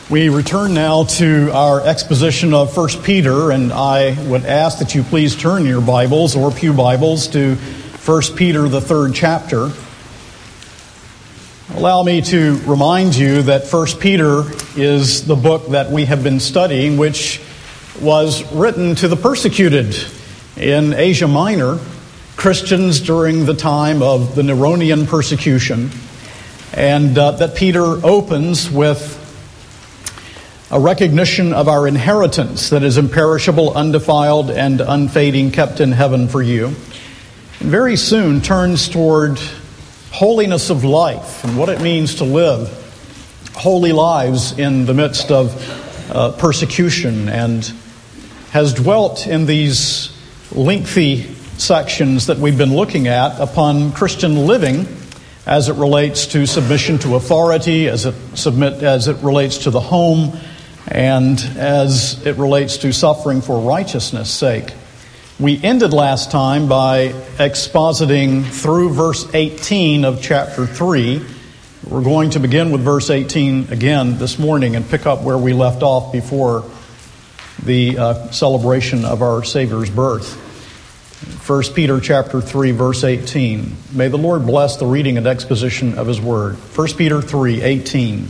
We return now to our exposition of 1 Peter, and I would ask that you please turn your Bibles or pew Bibles to 1 Peter, the 3rd chapter. Allow me to remind you that 1 Peter is the book that we have been studying, which was written to the persecuted in Asia Minor, Christians during the time of the Neronian persecution, and that Peter opens with a recognition of our inheritance that is imperishable, undefiled, and unfading, kept in heaven for you. And very soon turns toward holiness of life and what it means to live holy lives in the midst of persecution, and has dwelt in these lengthy sections that we've been looking at upon Christian living as it relates to submission to authority, as it relates to the home, and as it relates to suffering for righteousness' sake. We ended last time by expositing through verse 18 of chapter 3. We're going to begin with verse 18 again this morning and pick up where we left off before the celebration of our Savior's birth. 1 Peter chapter 3, verse 18. May the Lord bless the reading and exposition of His Word. 1 Peter 3, 18.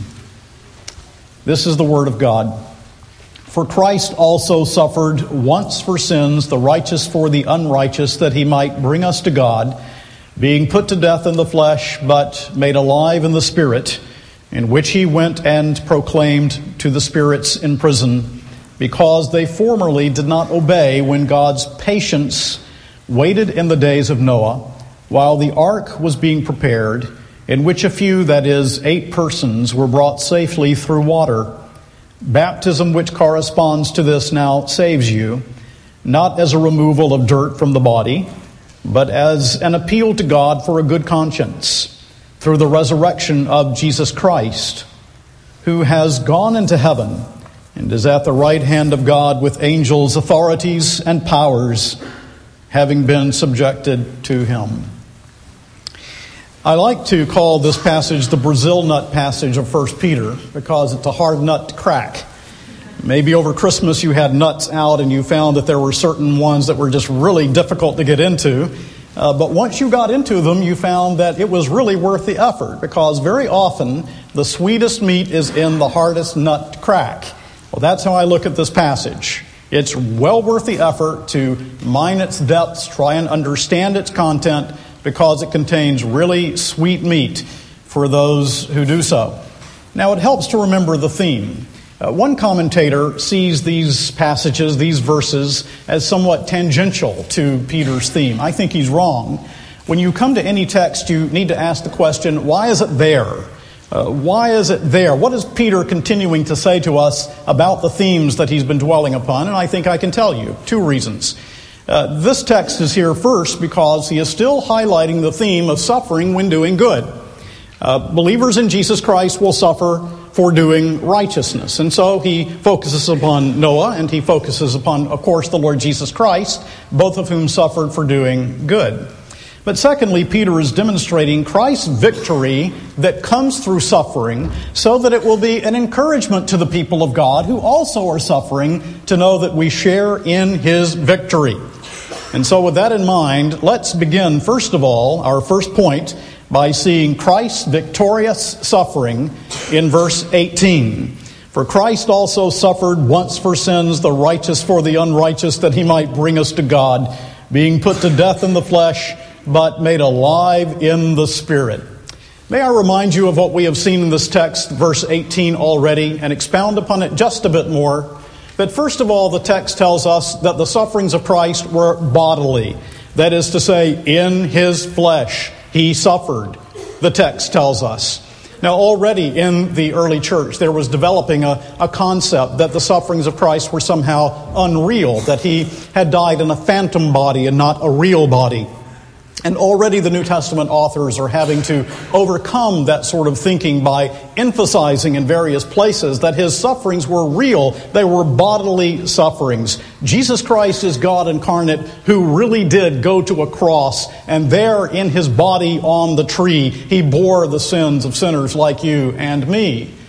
This is the Word of God. For Christ also suffered once for sins, the righteous for the unrighteous, that He might bring us to God, being put to death in the flesh, but made alive in the Spirit, in which He went and proclaimed to the spirits in prison, because they formerly did not obey when God's patience waited in the days of Noah, while the ark was being prepared, in which a few, that is, 8 persons, were brought safely through water. Baptism, which corresponds to this, now saves you, not as a removal of dirt from the body, but as an appeal to God for a good conscience, through the resurrection of Jesus Christ, who has gone into heaven and is at the right hand of God with angels, authorities, and powers, having been subjected to Him. I like to call this passage the Brazil nut passage of 1 Peter because it's a hard nut to crack. Maybe over Christmas you had nuts out and you found that there were certain ones that were just really difficult to get into. But once you got into them, you found that it was really worth the effort, because very often the sweetest meat is in the hardest nut to crack. Well, that's how I look at this passage. It's well worth the effort to mine its depths, try and understand its content, because it contains really sweet meat for those who do so. Now, it helps to remember the theme. One commentator sees these passages, these verses, as somewhat tangential to Peter's theme. I think he's wrong. When you come to any text, you need to ask the question, why is it there? Why is it there? What is Peter continuing to say to us about the themes that he's been dwelling upon? And I think I can tell you 2 reasons. This text is here first because he is still highlighting the theme of suffering when doing good. Believers in Jesus Christ will suffer for doing righteousness. And so he focuses upon Noah, and he focuses upon, of course, the Lord Jesus Christ, both of whom suffered for doing good. But secondly, Peter is demonstrating Christ's victory that comes through suffering, so that it will be an encouragement to the people of God who also are suffering to know that we share in His victory. And so with that in mind, let's begin, first of all, our first point, by seeing Christ's victorious suffering in verse 18. For Christ also suffered once for sins, the righteous for the unrighteous, that He might bring us to God, being put to death in the flesh, but made alive in the Spirit. May I remind you of what we have seen in this text, verse 18 already, and expound upon it just a bit more. But first of all, the text tells us that the sufferings of Christ were bodily. That is to say, in His flesh He suffered, the text tells us. Now, already in the early church, there was developing a concept that the sufferings of Christ were somehow unreal, that He had died in a phantom body and not a real body. And already the New Testament authors are having to overcome that sort of thinking by emphasizing in various places that His sufferings were real. They were bodily sufferings. Jesus Christ is God incarnate who really did go to a cross, and there in His body on the tree, He bore the sins of sinners like you and me.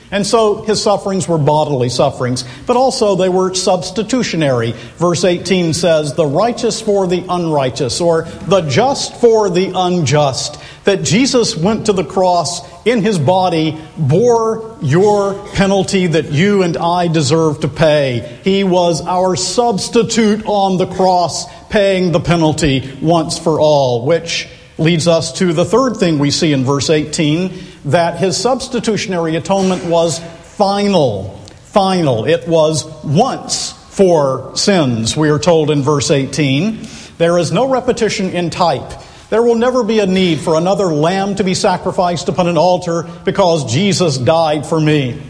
And so his sufferings were bodily sufferings, but also they were substitutionary. Verse 18 says, the righteous for the unrighteous, or the just for the unjust. That Jesus went to the cross in his body, bore your penalty that you and I deserve to pay. He was our substitute on the cross, paying the penalty once for all, which leads us to the third thing we see in verse 18, that his substitutionary atonement was final. Final. It was once for sins, we are told in verse 18. There is no repetition in type. There will never be a need for another lamb to be sacrificed upon an altar because Jesus died for me.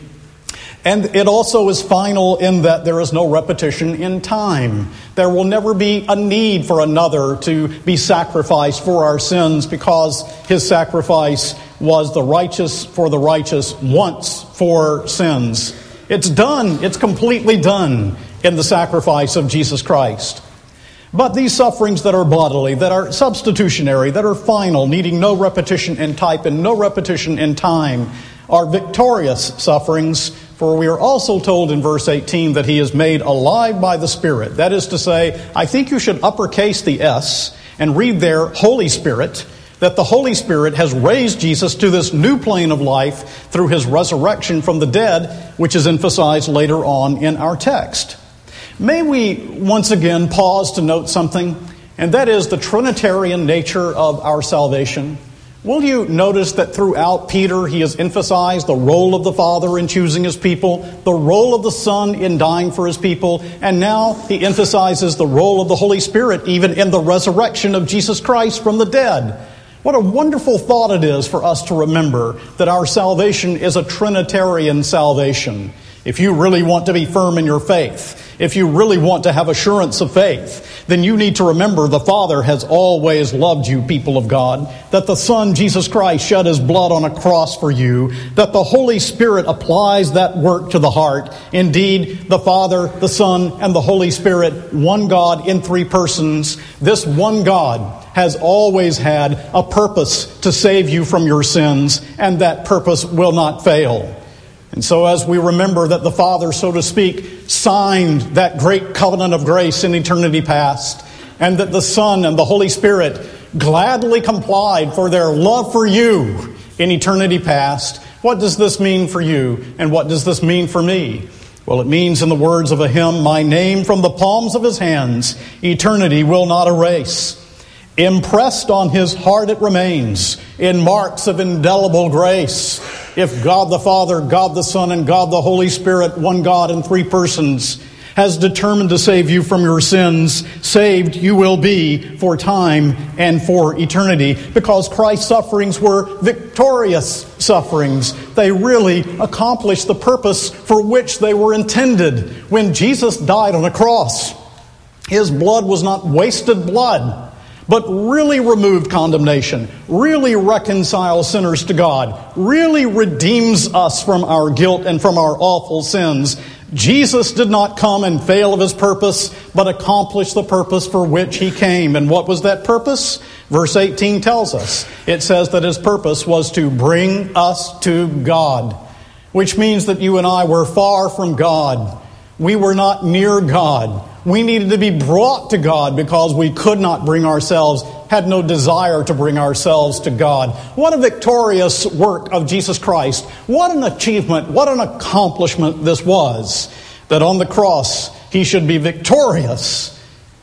And it also is final in that there is no repetition in time. There will never be a need for another to be sacrificed for our sins because his sacrifice was the righteous for the righteous once for sins. It's done. It's completely done in the sacrifice of Jesus Christ. But these sufferings that are bodily, that are substitutionary, that are final, needing no repetition in type and no repetition in time, are victorious sufferings, for we are also told in verse 18 that he is made alive by the Spirit. That is to say, I think you should uppercase the S and read there Holy Spirit, that the Holy Spirit has raised Jesus to this new plane of life through his resurrection from the dead, which is emphasized later on in our text. May we once again pause to note something, and that is the Trinitarian nature of our salvation. Will you notice that throughout Peter he has emphasized the role of the Father in choosing his people, the role of the Son in dying for his people, and now he emphasizes the role of the Holy Spirit even in the resurrection of Jesus Christ from the dead. What a wonderful thought it is for us to remember that our salvation is a Trinitarian salvation. If you really want to be firm in your faith, if you really want to have assurance of faith, then you need to remember the Father has always loved you, people of God, that the Son, Jesus Christ, shed his blood on a cross for you, that the Holy Spirit applies that work to the heart. Indeed, the Father, the Son, and the Holy Spirit, one God in three persons, this one God has always had a purpose to save you from your sins, and that purpose will not fail. And so as we remember that the Father, so to speak, signed that great covenant of grace in eternity past, and that the Son and the Holy Spirit gladly complied for their love for you in eternity past, what does this mean for you, and what does this mean for me? Well, it means, in the words of a hymn, my name from the palms of his hands, eternity will not erase. Impressed on his heart it remains, in marks of indelible grace. If God the Father, God the Son, and God the Holy Spirit, one God in three persons, has determined to save you from your sins, saved you will be for time and for eternity, because Christ's sufferings were victorious sufferings. They really accomplished the purpose for which they were intended. When Jesus died on a cross, his blood was not wasted blood, but really removed condemnation, really reconciles sinners to God, really redeems us from our guilt and from our awful sins. Jesus did not come and fail of his purpose, but accomplished the purpose for which he came. And what was that purpose? Verse 18 tells us. It says that his purpose was to bring us to God, which means that you and I were far from God. We were not near God. We needed to be brought to God because we could not bring ourselves, had no desire to bring ourselves to God. What a victorious work of Jesus Christ. What an achievement, what an accomplishment this was, that on the cross he should be victorious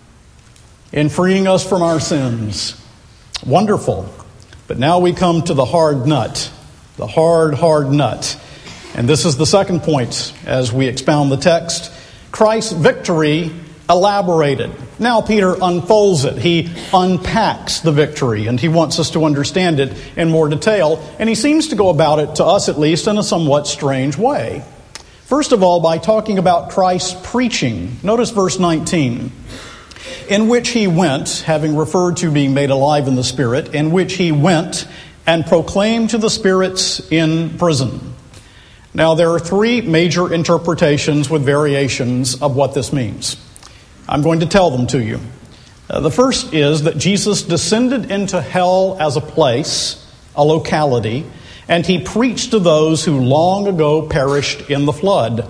in freeing us from our sins. Wonderful. But now we come to the hard nut, the hard nut. And this is the second point as we expound the text. Christ's victory elaborated. Now Peter unfolds it. He unpacks the victory, and he wants us to understand it in more detail. And he seems to go about it, to us at least, in a somewhat strange way. First of all, by talking about Christ's preaching. Notice verse 19. In which he went, having referred to being made alive in the Spirit, in which he went and proclaimed to the spirits in prison. Now, there are three major interpretations with variations of what this means. I'm going to tell them to you. The first is that Jesus descended into hell as a place, a locality, and he preached to those who long ago perished in the flood.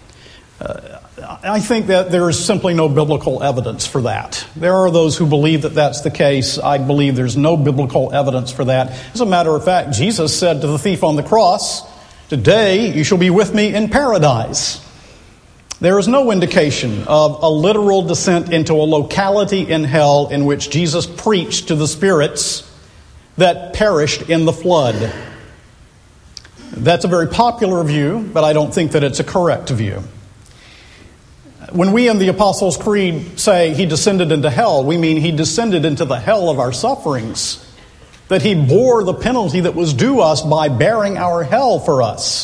I think that there is simply no biblical evidence for that. There are those who believe that that's the case. I believe there's no biblical evidence for that. As a matter of fact, Jesus said to the thief on the cross, "Today you shall be with me in paradise." There is no indication of a literal descent into a locality in hell in which Jesus preached to the spirits that perished in the flood. That's a very popular view, but I don't think that it's a correct view. When we in the Apostles' Creed say he descended into hell, we mean he descended into the hell of our sufferings, that he bore the penalty that was due us by bearing our hell for us.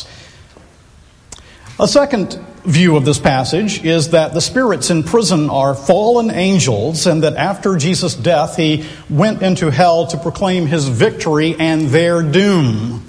A second view of this passage is that the spirits in prison are fallen angels, and that after Jesus' death he went into hell to proclaim his victory and their doom.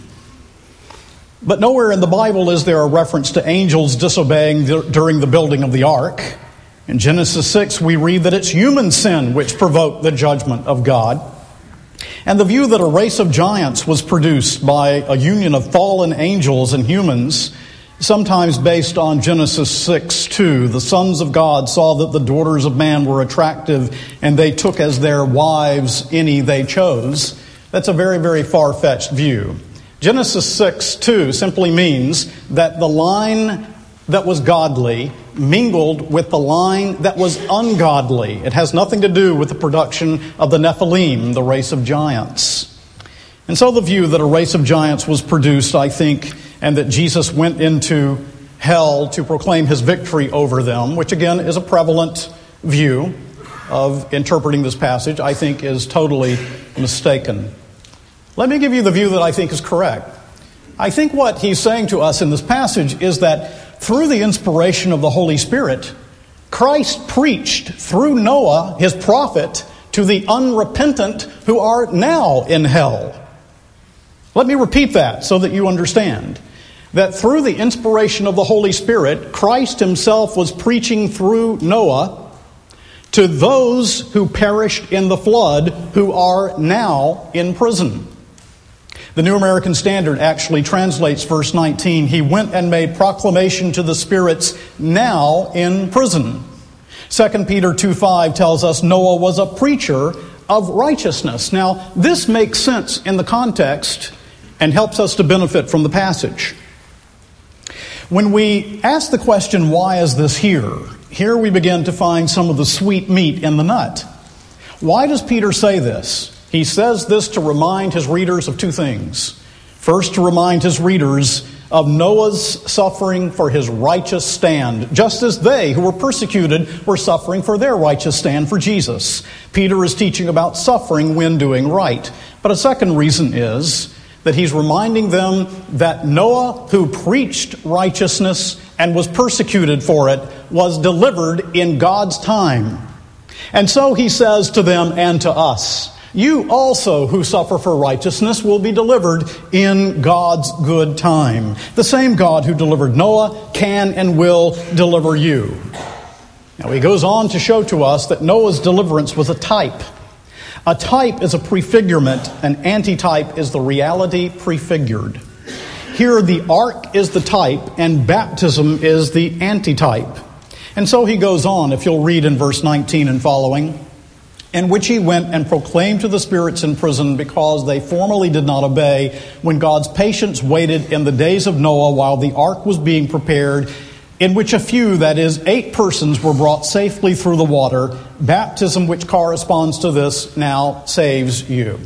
But nowhere in the Bible is there a reference to angels disobeying during the building of the ark. In Genesis 6, we read that it's human sin which provoked the judgment of God. And the view that a race of giants was produced by a union of fallen angels and humans, sometimes based on Genesis 6:2, the sons of God saw that the daughters of man were attractive, and they took as their wives any they chose. That's a very, very far-fetched view. Genesis 6:2 simply means that the line that was godly mingled with the line that was ungodly. It has nothing to do with the production of the Nephilim, the race of giants. And so the view that a race of giants was produced, I think, and that Jesus went into hell to proclaim his victory over them, which again is a prevalent view of interpreting this passage, I think is totally mistaken. Let me give you the view that I think is correct. I think what he's saying to us in this passage is that through the inspiration of the Holy Spirit, Christ preached through Noah, his prophet, to the unrepentant who are now in hell. Let me repeat that so that you understand. That through the inspiration of the Holy Spirit, Christ himself was preaching through Noah to those who perished in the flood who are now in prison. The New American Standard actually translates verse 19, he went and made proclamation to the spirits now in prison. 2 Peter 2:5 tells us Noah was a preacher of righteousness. Now, this makes sense in the context and helps us to benefit from the passage. When we ask the question, why is this here? Here we begin to find some of the sweet meat in the nut. Why does Peter say this? He says this to remind his readers of two things. First, to remind his readers of Noah's suffering for his righteous stand, just as they who were persecuted were suffering for their righteous stand for Jesus. Peter is teaching about suffering when doing right. But a second reason is that he's reminding them that Noah, who preached righteousness and was persecuted for it, was delivered in God's time. And so he says to them and to us, you also who suffer for righteousness will be delivered in God's good time. The same God who delivered Noah can and will deliver you. Now he goes on to show to us that Noah's deliverance was a type. A type is a prefigurement. An antitype is the reality prefigured. Here the ark is the type and baptism is the antitype. And so he goes on, if you'll read in verse 19 and following, in which he went and proclaimed to the spirits in prison because they formerly did not obey, when God's patience waited in the days of Noah while the ark was being prepared, in which a few, that is 8 persons, were brought safely through the water. Baptism, which corresponds to this, now saves you.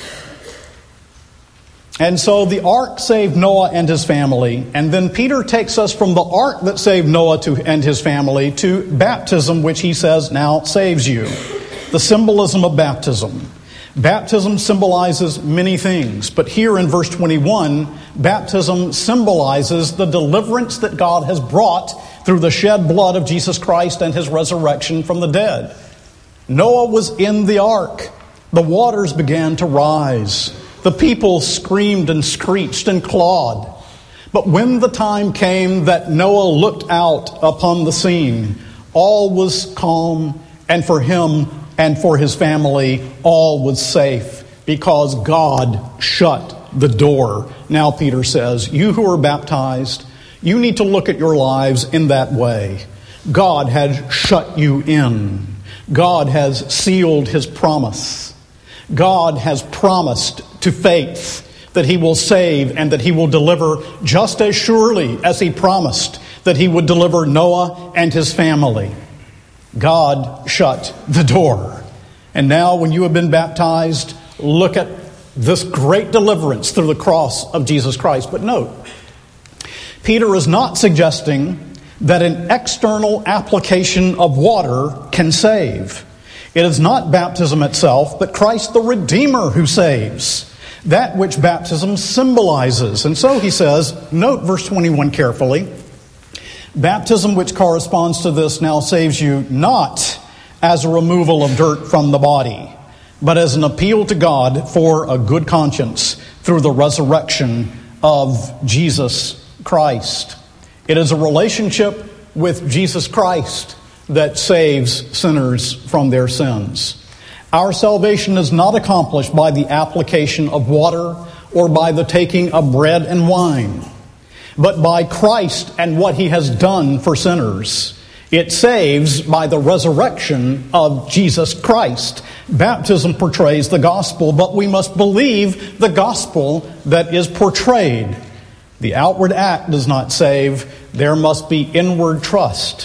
And so the ark saved Noah and his family, and then Peter takes us from the ark that saved Noah and his family to baptism, which he says now saves you. The symbolism of baptism. Baptism symbolizes many things, but here in verse 21, baptism symbolizes the deliverance that God has brought through the shed blood of Jesus Christ and his resurrection from the dead. Noah was in the ark. The waters began to rise. The people screamed and screeched and clawed. But when the time came that Noah looked out upon the scene, all was calm, and for him and for his family, all was safe, because God shut the door. Now, Peter says, you who are baptized, you need to look at your lives in that way. God has shut you in. God has sealed his promise. God has promised to faith that he will save and that he will deliver just as surely as he promised that he would deliver Noah and his family. God shut the door. And now when you have been baptized, look at this great deliverance through the cross of Jesus Christ. But note, Peter is not suggesting that an external application of water can save. It is not baptism itself, but Christ the Redeemer who saves. That which baptism symbolizes. And so he says, note verse 21 carefully, baptism which corresponds to this now saves you not as a removal of dirt from the body, but as an appeal to God for a good conscience through the resurrection of Jesus Christ. It is a relationship with Jesus Christ that saves sinners from their sins. Our salvation is not accomplished by the application of water or by the taking of bread and wine, but by Christ and what he has done for sinners. It saves by the resurrection of Jesus Christ. Baptism portrays the gospel, but we must believe the gospel that is portrayed. The outward act does not save. There must be inward trust.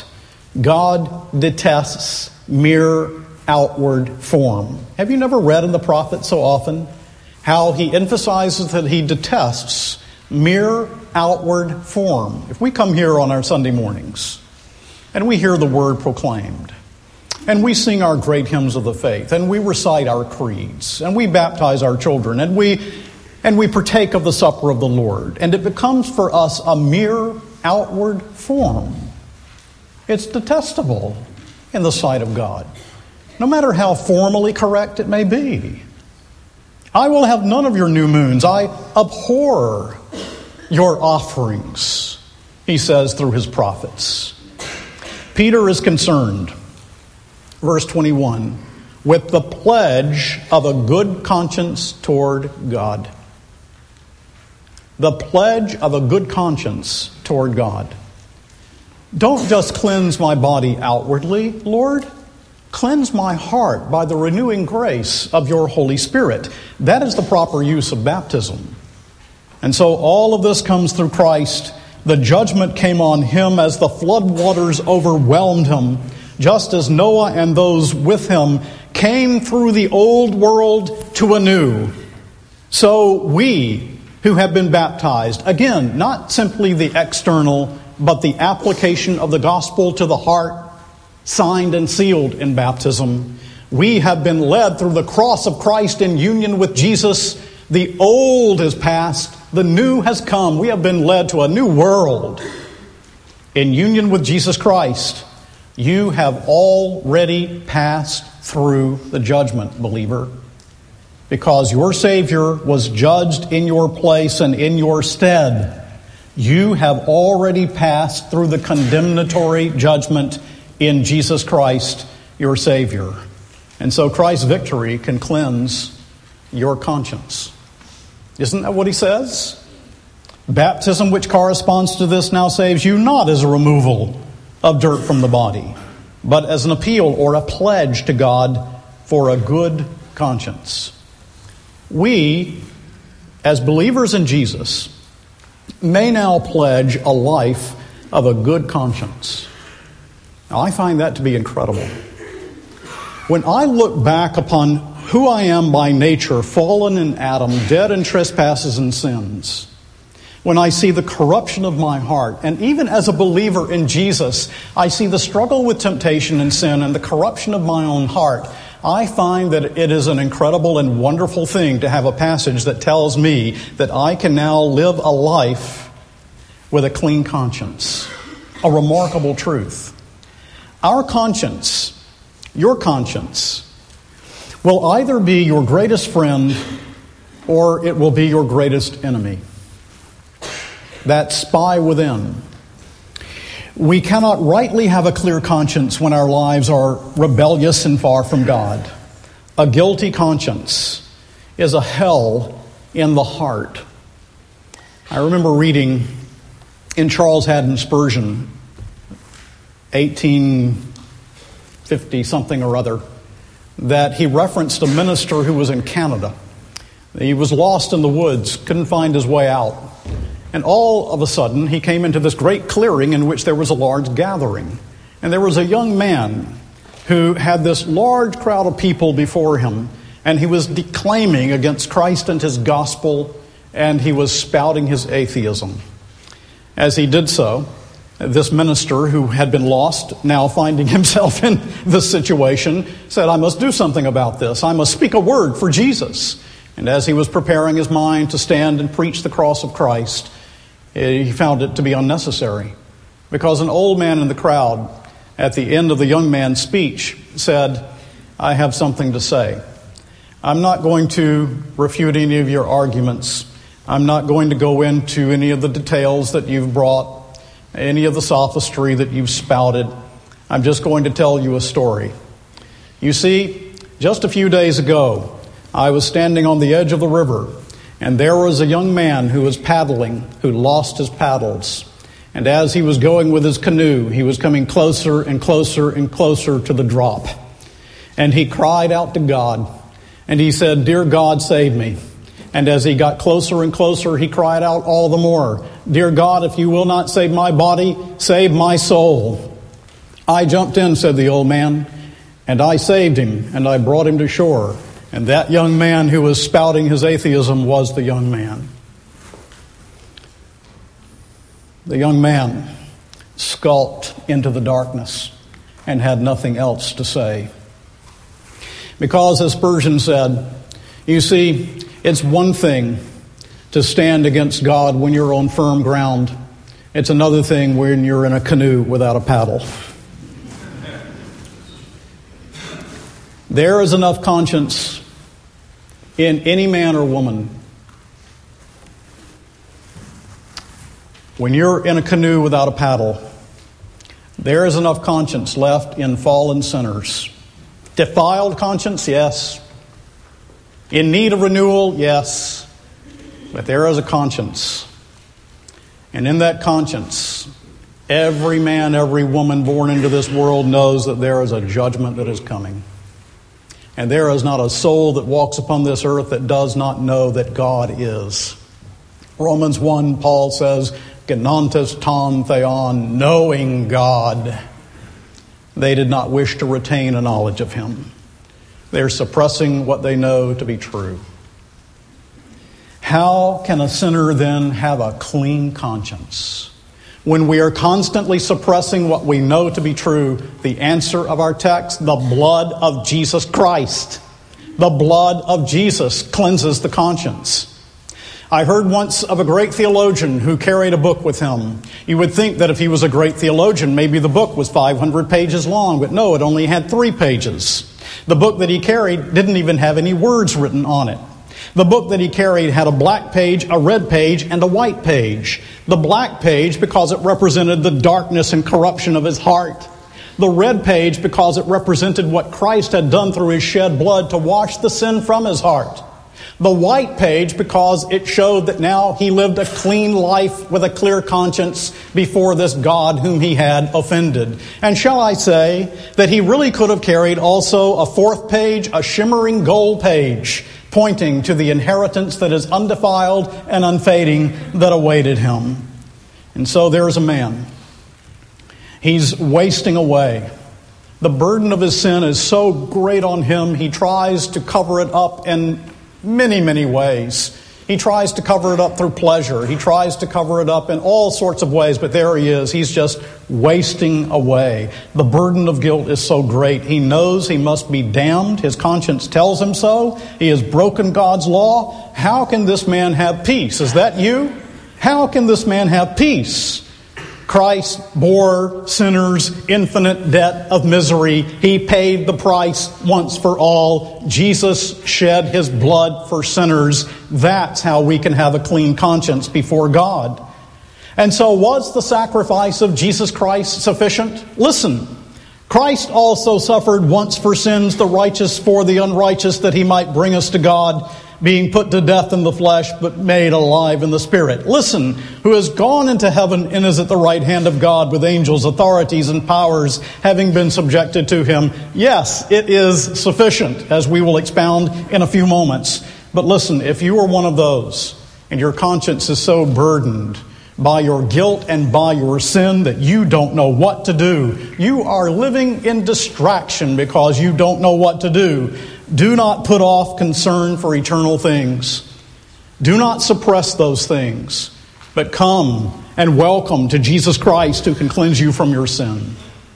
God detests mere outward form. Have you never read in the prophets so often how he emphasizes that he detests mere outward form? If we come here on our Sunday mornings and we hear the word proclaimed, and we sing our great hymns of the faith, and we recite our creeds, and we baptize our children, and we partake of the supper of the Lord, and it becomes for us a mere outward form, it's detestable in the sight of God, no matter how formally correct it may be. I will have none of your new moons. I abhor your offerings, he says through his prophets. Peter is concerned, verse 21, with the pledge of a good conscience toward God. The pledge of a good conscience toward God. Don't just cleanse my body outwardly, Lord. Cleanse my heart by the renewing grace of your Holy Spirit. That is the proper use of baptism. And so all of this comes through Christ. The judgment came on him as the flood waters overwhelmed him, just as Noah and those with him came through the old world to a new. So we who have been baptized, again, not simply the external, but the application of the gospel to the heart, signed and sealed in baptism. We have been led through the cross of Christ in union with Jesus. The old is past, the new has come. We have been led to a new world. In union with Jesus Christ, you have already passed through the judgment, believer, because your Savior was judged in your place and in your stead. You have already passed through the condemnatory judgment in Jesus Christ, your Savior. And so Christ's victory can cleanse your conscience. Isn't that what he says? Baptism which corresponds to this now saves you not as a removal of dirt from the body, but as an appeal or a pledge to God for a good conscience. We, as believers in Jesus, may now pledge a life of a good conscience. Now, I find that to be incredible. When I look back upon who I am by nature, fallen in Adam, dead in trespasses and sins, when I see the corruption of my heart, and even as a believer in Jesus, I see the struggle with temptation and sin and the corruption of my own heart, I find that it is an incredible and wonderful thing to have a passage that tells me that I can now live a life with a clean conscience. A remarkable truth. Our conscience, your conscience, will either be your greatest friend or it will be your greatest enemy. That spy within. We cannot rightly have a clear conscience when our lives are rebellious and far from God. A guilty conscience is a hell in the heart. I remember reading in Charles Haddon Spurgeon, 1850-something or other, that he referenced a minister who was in Canada. He was lost in the woods, couldn't find his way out. And all of a sudden, he came into this great clearing in which there was a large gathering. And there was a young man who had this large crowd of people before him, and he was declaiming against Christ and his gospel, and he was spouting his atheism. As he did so, this minister who had been lost, now finding himself in this situation, said, "I must do something about this. I must speak a word for Jesus." And as he was preparing his mind to stand and preach the cross of Christ, he found it to be unnecessary, because an old man in the crowd, at the end of the young man's speech, said, "I have something to say. I'm not going to refute any of your arguments. I'm not going to go into any of the details that you've brought, any of the sophistry that you've spouted. I'm just going to tell you a story. You see, just a few days ago, I was standing on the edge of the river, and there was a young man who was paddling, who lost his paddles. And as he was going with his canoe, he was coming closer and closer and closer to the drop. And he cried out to God, and he said, 'Dear God, save me.' And as he got closer and closer, he cried out all the more, 'Dear God, if you will not save my body, save my soul.' I jumped in," said the old man, "and I saved him, and I brought him to shore. And that young man who was spouting his atheism was the young man." The young man skulked into the darkness and had nothing else to say. Because, as Spurgeon said, you see, it's one thing to stand against God when you're on firm ground. It's another thing when you're in a canoe without a paddle. There is enough conscience in any man or woman. When you're in a canoe without a paddle, there is enough conscience left in fallen sinners. Defiled conscience, yes. In need of renewal, yes. But there is a conscience. And in that conscience, every man, every woman born into this world knows that there is a judgment that is coming. And there is not a soul that walks upon this earth that does not know that God is. Romans 1, Paul says, "Genantes ton theon," knowing God. They did not wish to retain a knowledge of him. They're suppressing what they know to be true. How can a sinner then have a clean conscience? When we are constantly suppressing what we know to be true, the answer of our text, the blood of Jesus Christ. The blood of Jesus cleanses the conscience. I heard once of a great theologian who carried a book with him. You would think that if he was a great theologian, maybe the book was 500 pages long, but no, it only had 3 pages. The book that he carried didn't even have any words written on it. The book that he carried had a black page, a red page, and a white page. The black page because it represented the darkness and corruption of his heart. The red page because it represented what Christ had done through his shed blood to wash the sin from his heart. The white page because it showed that now he lived a clean life with a clear conscience before this God whom he had offended. And shall I say that he really could have carried also a 4th page, a shimmering gold page, pointing to the inheritance that is undefiled and unfading that awaited him. And so there is a man. He's wasting away. The burden of his sin is so great on him, he tries to cover it up in many, many ways. He tries to cover it up through pleasure. He tries to cover it up in all sorts of ways, but there he is. He's just wasting away. The burden of guilt is so great. He knows he must be damned. His conscience tells him so. He has broken God's law. How can this man have peace? Is that you? How can this man have peace? Christ bore sinners' infinite debt of misery. He paid the price once for all. Jesus shed his blood for sinners. That's how we can have a clean conscience before God. And so was the sacrifice of Jesus Christ sufficient? Listen, Christ also suffered once for sins, the righteous for the unrighteous, that he might bring us to God. being put to death in the flesh, but made alive in the Spirit. Listen, who has gone into heaven and is at the right hand of God with angels, authorities, and powers, having been subjected to him. Yes, it is sufficient, as we will expound in a few moments. But listen, if you are one of those, and your conscience is so burdened by your guilt and by your sin that you don't know what to do, you are living in distraction because you don't know what to do. Do not put off concern for eternal things. Do not suppress those things, but come and welcome to Jesus Christ, who can cleanse you from your sin.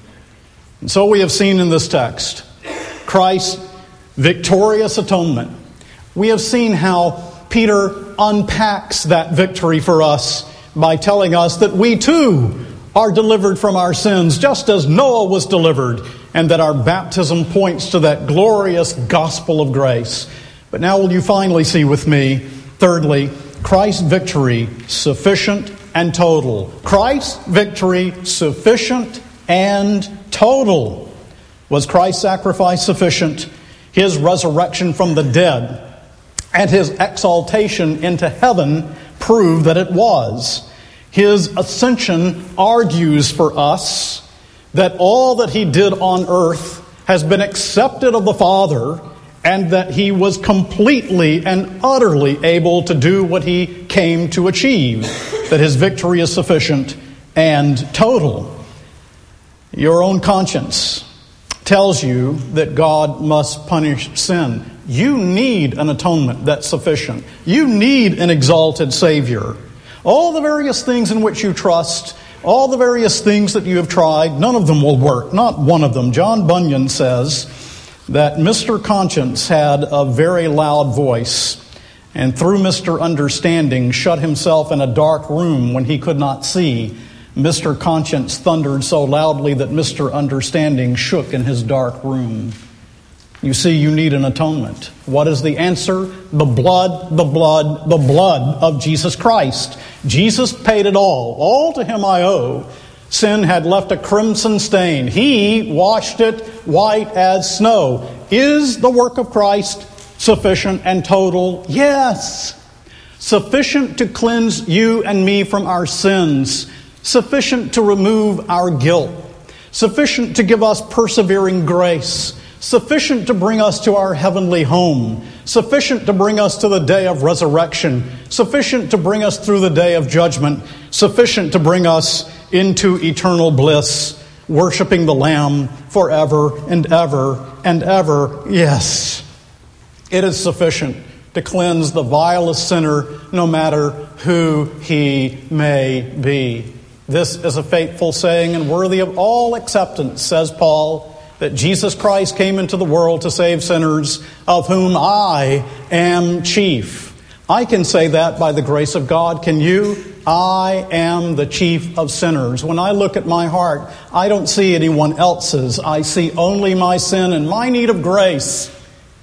And so we have seen in this text Christ's victorious atonement. We have seen how Peter unpacks that victory for us by telling us that we too are delivered from our sins, just as Noah was delivered, and that our baptism points to that glorious gospel of grace. But now will you finally see with me, thirdly, Christ's victory sufficient and total. Christ's victory sufficient and total. Was Christ's sacrifice sufficient? His resurrection from the dead and his exaltation into heaven prove that it was. His ascension argues for us that all that he did on earth has been accepted of the Father, and that he was completely and utterly able to do what he came to achieve, that his victory is sufficient and total. Your own conscience tells you that God must punish sin. You need an atonement that's sufficient. You need an exalted Savior. All the various things in which you trust, all the various things that you have tried, none of them will work. Not one of them. John Bunyan says that Mr. Conscience had a very loud voice, and through Mr. Understanding shut himself in a dark room when he could not see. Mr. Conscience thundered so loudly that Mr. Understanding shook in his dark room. You see, you need an atonement. What is the answer? The blood, the blood, the blood of Jesus Christ. Jesus paid it all. All to him I owe. Sin had left a crimson stain. He washed it white as snow. Is the work of Christ sufficient and total? Yes. Sufficient to cleanse you and me from our sins. Sufficient to remove our guilt. Sufficient to give us persevering grace. Sufficient to bring us to our heavenly home. Sufficient to bring us to the day of resurrection. Sufficient to bring us through the day of judgment. Sufficient to bring us into eternal bliss, worshiping the Lamb forever and ever and ever. Yes, it is sufficient to cleanse the vilest sinner, no matter who he may be. This is a faithful saying and worthy of all acceptance, says Paul, that Jesus Christ came into the world to save sinners, of whom I am chief. I can say that by the grace of God. Can you? I am the chief of sinners. When I look at my heart, I don't see anyone else's. I see only my sin and my need of grace.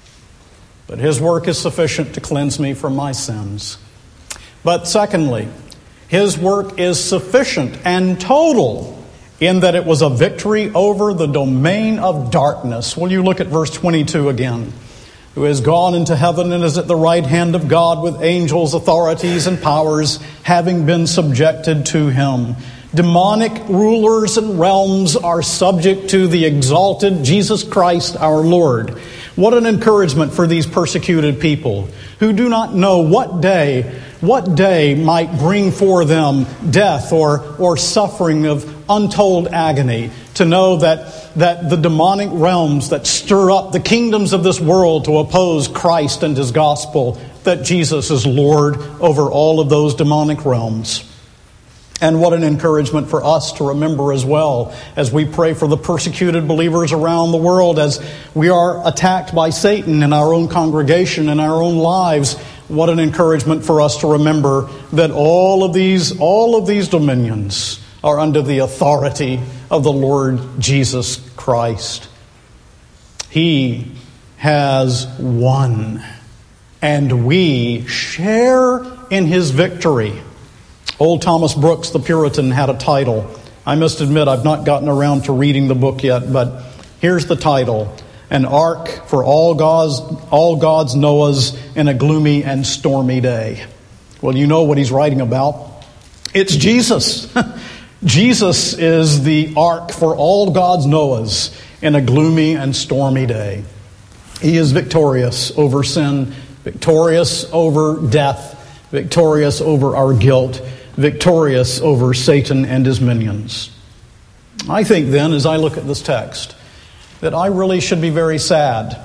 But his work is sufficient to cleanse me from my sins. But secondly, his work is sufficient and total in that it was a victory over the domain of darkness. Will you look at verse 22 again? Who has gone into heaven and is at the right hand of God with angels, authorities, and powers, having been subjected to him. Demonic rulers and realms are subject to the exalted Jesus Christ our Lord. What an encouragement for these persecuted people who do not know what day might bring for them death or suffering of untold agony, to know that the demonic realms that stir up the kingdoms of this world to oppose Christ and his gospel, that Jesus is Lord over all of those demonic realms. And what an encouragement for us to remember as well, as we pray for the persecuted believers around the world, as we are attacked by Satan in our own congregation, in our own lives. What an encouragement for us to remember that all of these dominions are under the authority of the Lord Jesus Christ. He has won, and we share in his victory. Old Thomas Brooks, the Puritan, had a title. I must admit I've not gotten around to reading the book yet, but here's the title: an ark for all God's Noahs in a gloomy and stormy day. Well, you know what he's writing about. It's Jesus. Jesus is the ark for all God's Noahs in a gloomy and stormy day. He is victorious over sin, victorious over death, victorious over our guilt, victorious over Satan and his minions. I think then, as I look at this text, that I really should be very sad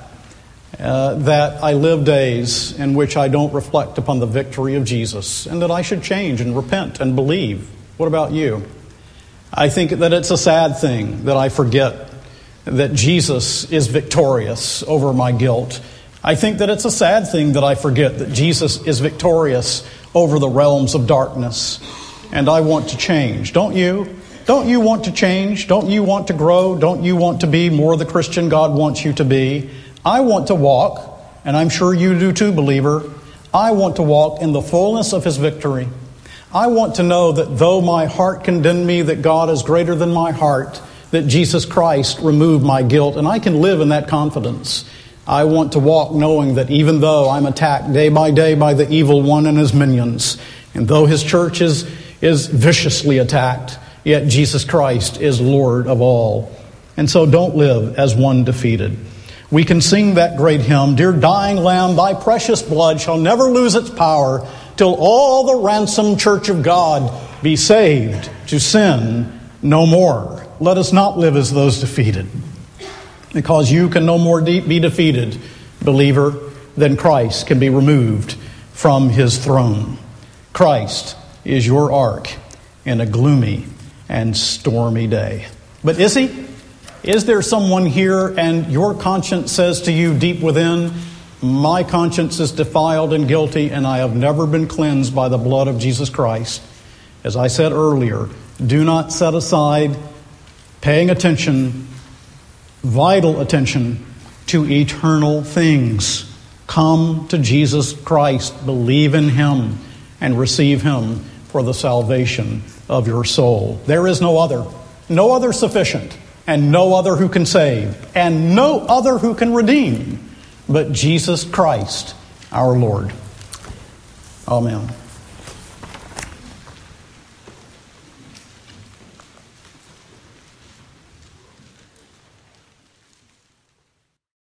that I live days in which I don't reflect upon the victory of Jesus, and that I should change and repent and believe. What about you? I think that it's a sad thing that I forget that Jesus is victorious over my guilt. I think that it's a sad thing that I forget that Jesus is victorious over the realms of darkness. And I want to change. Don't you? Don't you want to change? Don't you want to grow? Don't you want to be more the Christian God wants you to be? I want to walk, and I'm sure you do too, believer. I want to walk in the fullness of His victory. I want to know that though my heart condemned me, that God is greater than my heart, that Jesus Christ removed my guilt, and I can live in that confidence. I want to walk knowing that even though I'm attacked day by day by the evil one and his minions, and though his church is viciously attacked, yet Jesus Christ is Lord of all. And so don't live as one defeated. We can sing that great hymn, "Dear dying Lamb, thy precious blood shall never lose its power till all the ransomed church of God be saved to sin no more." Let us not live as those defeated, because you can no more be defeated, believer, than Christ can be removed from His throne. Christ is your ark in a gloomy and stormy day. But is He? Is there someone here and your conscience says to you deep within, my conscience is defiled and guilty, and I have never been cleansed by the blood of Jesus Christ? As I said earlier, do not set aside paying attention, vital attention, to eternal things. Come to Jesus Christ, believe in Him, and receive Him for the salvation of your soul. There is no other sufficient, and no other who can save, and no other who can redeem, but Jesus Christ, our Lord. Amen.